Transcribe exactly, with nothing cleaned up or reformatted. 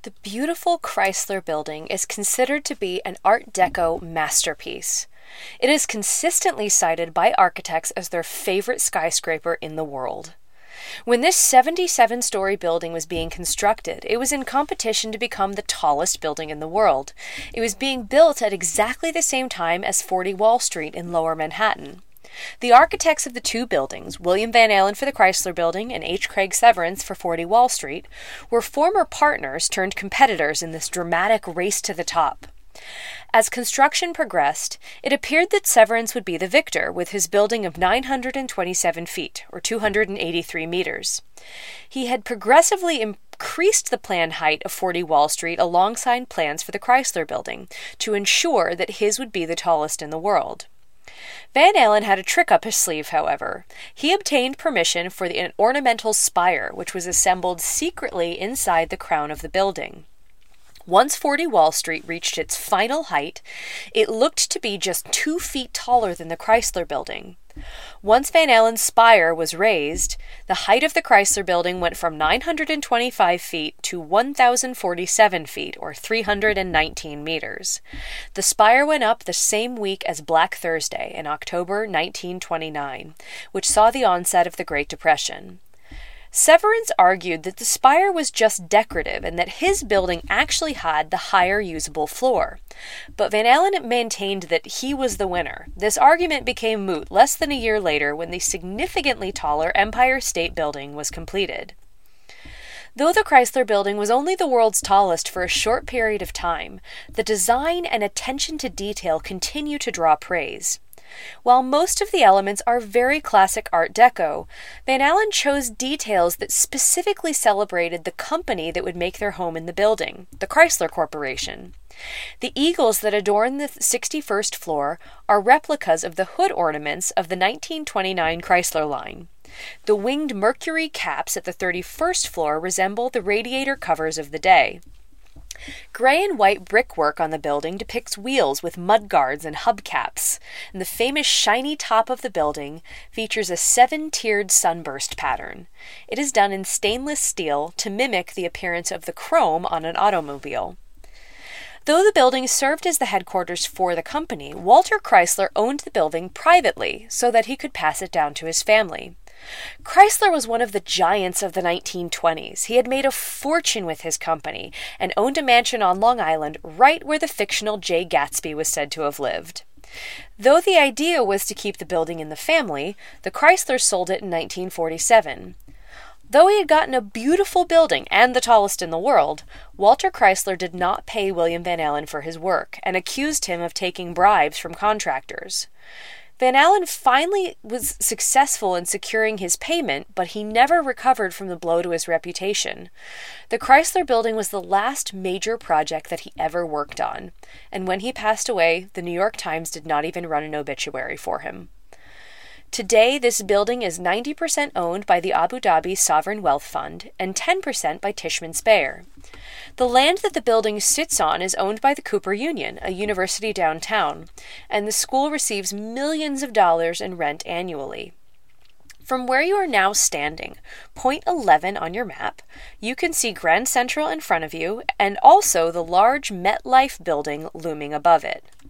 The beautiful Chrysler Building is considered to be an Art Deco masterpiece. It is consistently cited by architects as their favorite skyscraper in the world. When this seventy-seven-story building was being constructed, it was in competition to become the tallest building in the world. It was being built at exactly the same time as forty Wall Street in Lower Manhattan. The architects of the two buildings, William Van Alen for the Chrysler Building and H. Craig Severance for forty Wall Street, were former partners turned competitors in this dramatic race to the top. As construction progressed, it appeared that Severance would be the victor with his building of nine hundred twenty-seven feet, or two hundred eighty-three meters. He had progressively increased the planned height of forty Wall Street alongside plans for the Chrysler Building to ensure that his would be the tallest in the world. Van Alen had a trick up his sleeve, however. He obtained permission for the, an ornamental spire, which was assembled secretly inside the crown of the building. Once forty Wall Street reached its final height, it looked to be just two feet taller than the Chrysler Building. Once Van Alen's spire was raised, the height of the Chrysler Building went from nine hundred twenty-five feet to one thousand forty-seven feet, or three hundred nineteen meters. The spire went up the same week as Black Thursday in October nineteen twenty-nine, which saw the onset of the Great Depression. Severance argued that the spire was just decorative and that his building actually had the higher usable floor. But Van Alen maintained that he was the winner. This argument became moot less than a year later when the significantly taller Empire State Building was completed. Though the Chrysler Building was only the world's tallest for a short period of time, the design and attention to detail continue to draw praise. While most of the elements are very classic Art Deco, Van Alen chose details that specifically celebrated the company that would make their home in the building, the Chrysler Corporation. The eagles that adorn the sixty-first floor are replicas of the hood ornaments of the nineteen twenty-nine Chrysler line. The winged Mercury caps at the thirty-first floor resemble the radiator covers of the day. Gray and white brickwork on the building depicts wheels with mudguards and hubcaps, and the famous shiny top of the building features a seven-tiered sunburst pattern. It is done in stainless steel to mimic the appearance of the chrome on an automobile. Though the building served as the headquarters for the company, Walter Chrysler owned the building privately so that he could pass it down to his family. Chrysler was one of the giants of the nineteen twenties. He had made a fortune with his company and owned a mansion on Long Island right where the fictional Jay Gatsby was said to have lived. Though the idea was to keep the building in the family, the Chryslers sold it in nineteen forty-seven. Though he had gotten a beautiful building and the tallest in the world, Walter Chrysler did not pay William Van Alen for his work and accused him of taking bribes from contractors. Van Alen finally was successful in securing his payment, but he never recovered from the blow to his reputation. The Chrysler Building was the last major project that he ever worked on, and when he passed away, the New York Times did not even run an obituary for him. Today, this building is ninety percent owned by the Abu Dhabi Sovereign Wealth Fund and ten percent by Tishman Speyer. The land that the building sits on is owned by the Cooper Union, a university downtown, and the school receives millions of dollars in rent annually. From where you are now standing, point eleven on your map, you can see Grand Central in front of you and also the large MetLife building looming above it.